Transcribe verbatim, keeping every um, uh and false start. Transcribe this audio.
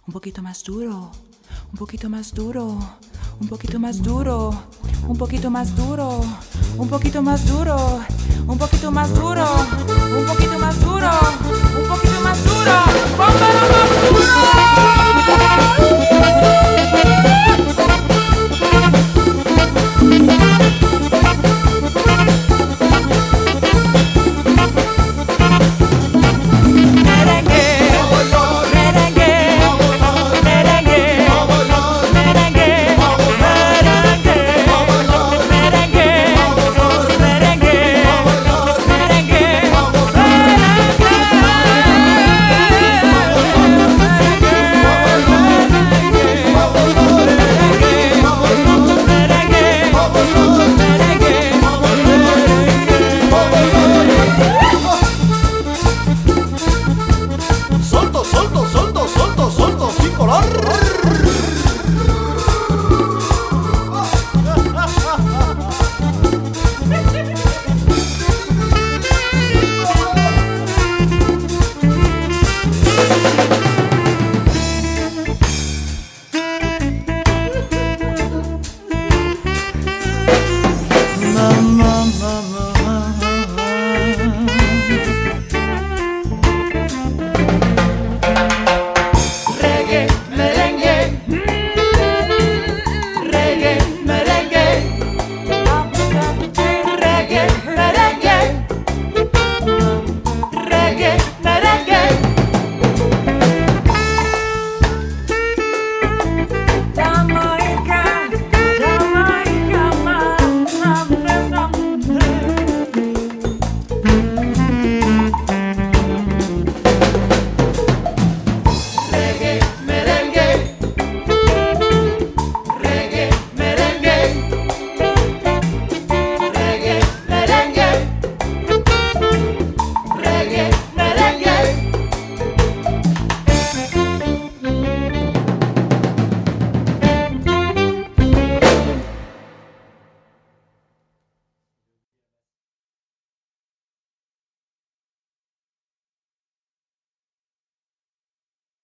un poquito más duro, un poquito más duro, un poquito más duro, un poquito más duro, un poquito más duro, un poquito más duro, un poquito más duro, un poquito más duro, póngalo más duro. Solto, solto, solto, solto, solto, sin color.